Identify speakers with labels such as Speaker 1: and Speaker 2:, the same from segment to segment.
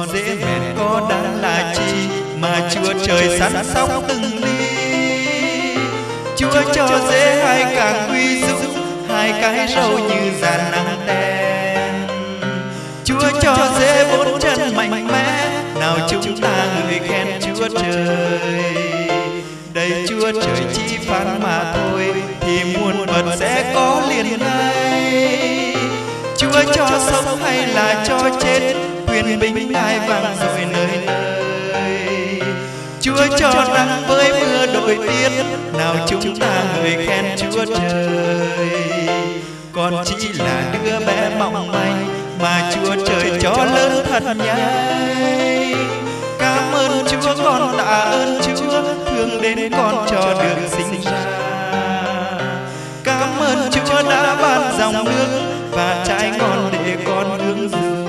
Speaker 1: Còn dễ mệt có đáng là chi mà Chúa trời săn sóc từng ly. Chúa cho dễ hai càng quy dũng, hai cái râu như dàn nắng đen. Chúa cho dễ bốn chân mạnh mẽ, nào chúng ta ngợi khen Chúa trời. Đây Chúa trời chỉ phán mà thôi, thì muôn vật sẽ có liền ngay. Chúa cho sống hay là cho chết, quyền binh ngai vang rồi nơi nơi. Chúa cho nắng với mưa đổi tiết, nào chúng ta ngợi khen Chúa trời. Con chỉ là đứa bé mỏng manh mà Chúa trời cho lớn thật nhanh. Cảm ơn Chúa, con tạ ơn Chúa thương đến con cho được sinh ra. Cảm ơn Chúa đã ban dòng nước và trái ngon để con hưởng dùng.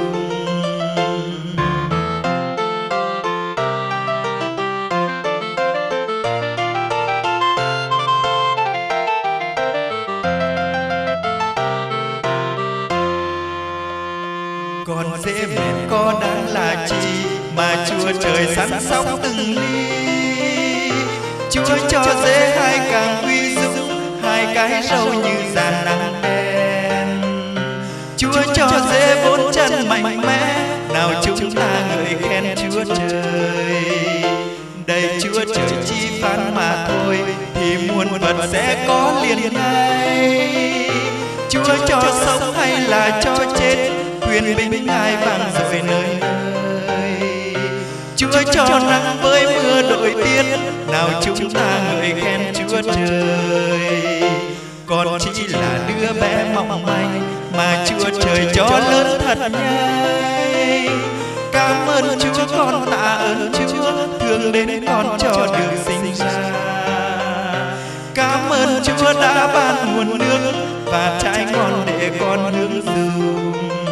Speaker 1: Còn dễ mệt có đáng là chi mà Chúa trời săn sóc từng ly. Chúa cho dễ hai càng quy dũng, hai cái râu như dàn nắng đen. Chúa cho dễ bốn chân mạnh mẽ, nào chúng ta ngợi khen Chúa trời. Đây Chúa trời chỉ phán mà thôi, thì muôn vật sẽ có liền ngay. Chúa cho sống hay là cho chết, quyền binh ngai vang rồi nơi nơi. Chúa cho nắng với mưa đổi tiết, nào chúng ta ngợi khen Chúa trời. Con chỉ là đứa bé mỏng manh mà Chúa trời cho lớn thật nhanh. Cảm ơn Chúa, con tạ ơn Chúa thương đến con cho được sinh ra. Cảm ơn Chúa đã ban nguồn nước và trái ngon để con hưởng dùng.